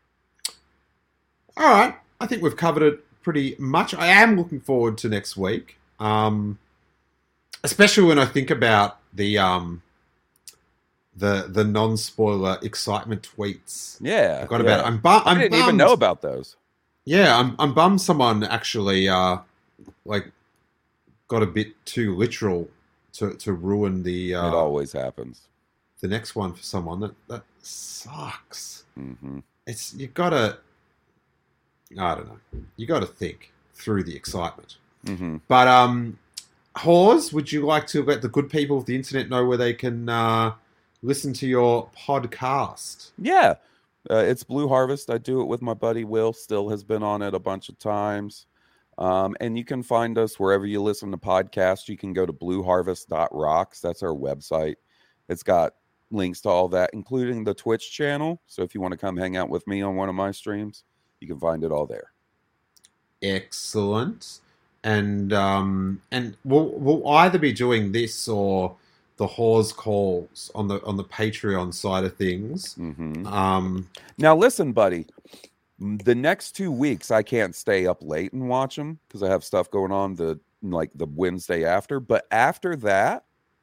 all right, I think we've covered it pretty much. I am looking forward to next week, um, especially when I think about the um, the the non spoiler excitement tweets. Yeah, I got yeah. about. I'm, bu- I'm I didn't bummed. even know about those. Yeah, I'm I'm bummed. Someone actually uh, like got a bit too literal to to ruin the uh, It always happens. the next one for someone. That that sucks. Hmm. It's you gotta. I don't know. You got to think through the excitement. Hmm. But um, Hawes, would you like to let the good people of the internet know where they can uh, listen to your podcast? Yeah, uh, it's Blue Harvest. I do it with my buddy Will. Still has been on it a bunch of times. Um, and you can find us wherever you listen to podcasts. You can go to blue harvest dot rocks. That's our website. It's got links to all that, including the Twitch channel. So if you want to come hang out with me on one of my streams, you can find it all there. Excellent. And um, and we'll we'll either be doing this or the Hawes calls on the on the Patreon side of things. Hmm. Um, Now, listen, buddy. The next two weeks, I can't stay up late and watch them because I have stuff going on the like the Wednesday after. But after that,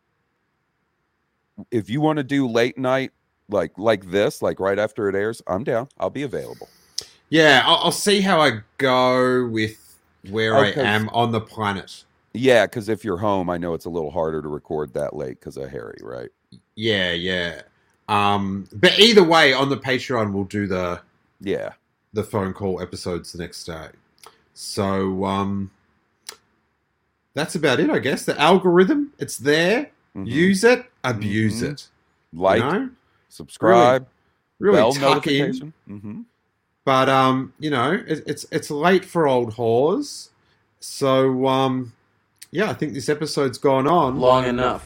if you want to do late night like like this, like right after it airs, I'm down. I'll be available. yeah, I'll, I'll see how I go with where I Okay. am on the planet. Yeah, because if you're home, I know it's a little harder to record that late because of Harry, right? Yeah, yeah. Um, but either way, on the Patreon, we'll do the Yeah. the phone call episodes the next day. So um, that's about it, I guess. The algorithm, it's there. Mhm. Use it, abuse Mhm. it. Like, you know? subscribe, Really bell tuck in. notification. Hmm. But um, you know, it, it's it's late for old Hawes. So um, yeah, I think this episode's gone on Long enough.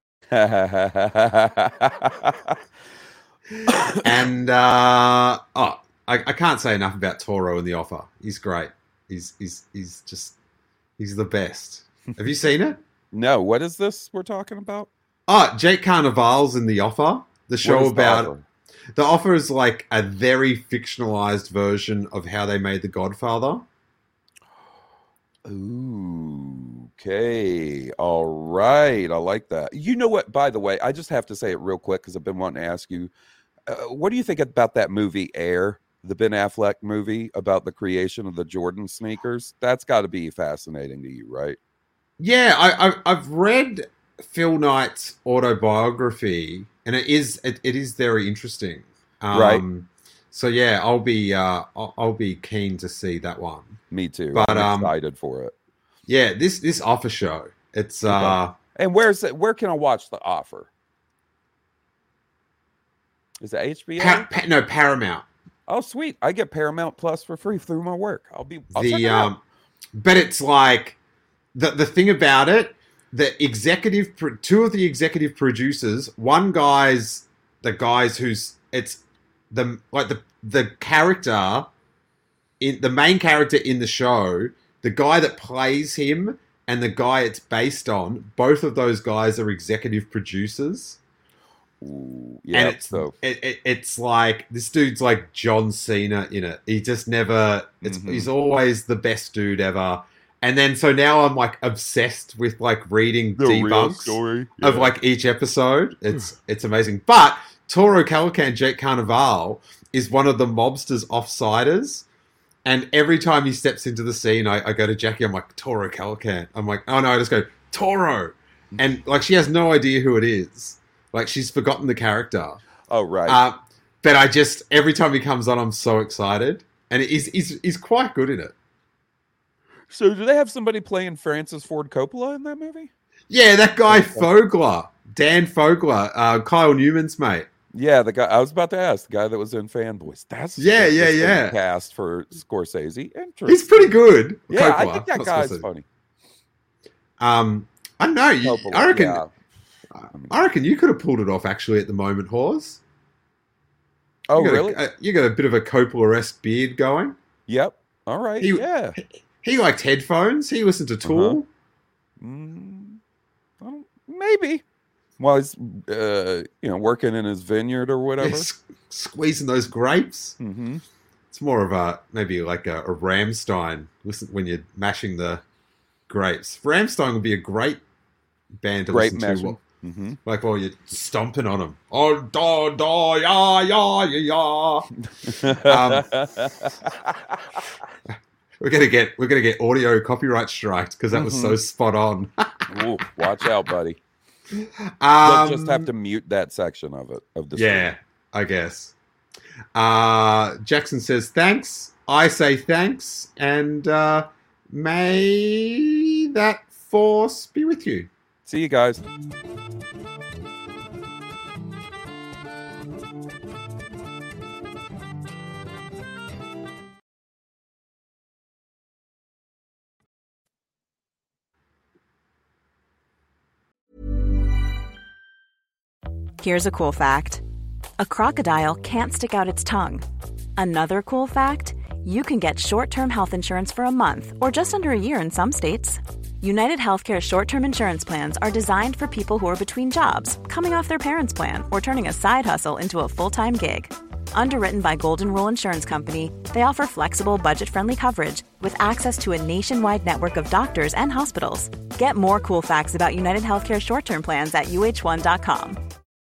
and uh, oh, I, I can't say enough about Toro in The Offer. He's great. He's he's he's just he's the best. Have you seen it? No, what is this we're talking about? Oh, Jake Carnival's in The Offer, the show What is the about. offer? The Offer is like a very fictionalized version of how they made The Godfather. Ooh, okay. All right. I like that. You know what? By the way, I just have to say it real quick because I've been wanting to ask you, uh, what do you think about that movie Air, the Ben Affleck movie about the creation of the Jordan sneakers? That's got to be fascinating to you, right? Yeah, I, I, I've read Phil Knight's autobiography, and it is it, it is very interesting. Um, Right. So yeah, I'll be uh, I'll, I'll be keen to see that one. Me too. But, I'm um, excited for it. Yeah, this this Offer show. It's Okay. uh, And where's it, where can I watch The Offer? Is it H B O? pa- pa- no Paramount. Oh, sweet! I get Paramount Plus for free through my work. I'll be I'll check The it out. um, but it's like the the thing about it. The executive, pro- two of the executive producers. One guy's the guys who's it's the like the the character in the main character in the show. The guy that plays him and the guy it's based on. Both of those guys are executive producers. Ooh, yeah, and it's so it, it, it's like this dude's like John Cena in it. He just never. It's Mhm. he's always the best dude ever. And then so now I'm like obsessed with like reading the real debunks story of Yeah. like each episode. It's it's amazing. But Toro Calican, Jake Carnival, is one of the mobsters offsiders. And every time he steps into the scene, I, I go to Jackie. I'm like Toro Calican. I'm like, oh no, I just go Toro, and like she has no idea who it is. Like she's forgotten the character. Oh right. Uh, but I just every time he comes on, I'm so excited, and he's he's he's quite good in it. So do they have somebody playing Francis Ford Coppola in that movie? Yeah, that guy Fogler, Dan Fogler, uh, Kyle Newman's mate. Yeah, the guy I was about to ask, the guy that was in Fanboys. That's Yeah, yeah, interesting yeah. Cast for Scorsese. Interesting. He's pretty good. Yeah, I Coppola, think that not guy's Scorsese. funny. Um, I don't know. You, Coppola, I reckon. yeah. I reckon you could have pulled it off actually at the moment, Hawes. Oh you got really? A, a, you got a bit of a Coppola-esque beard going. Yep. All right. He- yeah. He liked headphones. He listened to Tool. Mm, I don't, maybe. While he's uh, you know working in his vineyard or whatever. Yeah, s- squeezing those grapes. Mm-hmm. It's more of a maybe like a, a Ramstein. Listen when you're mashing the grapes. Ramstein would be a great band to Great listen mashing. to. Mm-hmm. Like while you're stomping on them. Oh, da, da, ya, ya, ya, ya. Um, we're gonna get we're gonna get audio copyright striked because that was so spot on. Ooh, watch out, buddy. um, You'll just have to mute that section of it of the Yeah, I guess. Uh, Jackson says thanks. I say thanks, and uh, may that force be with you. See you guys. Here's a cool fact. A crocodile can't stick out its tongue. Another cool fact, you can get short-term health insurance for a month or just under a year in some states. United Healthcare short-term insurance plans are designed for people who are between jobs, coming off their parents' plan, or turning a side hustle into a full-time gig. Underwritten by Golden Rule Insurance Company, they offer flexible, budget-friendly coverage with access to a nationwide network of doctors and hospitals. Get more cool facts about United Healthcare short-term plans at U H one dot com.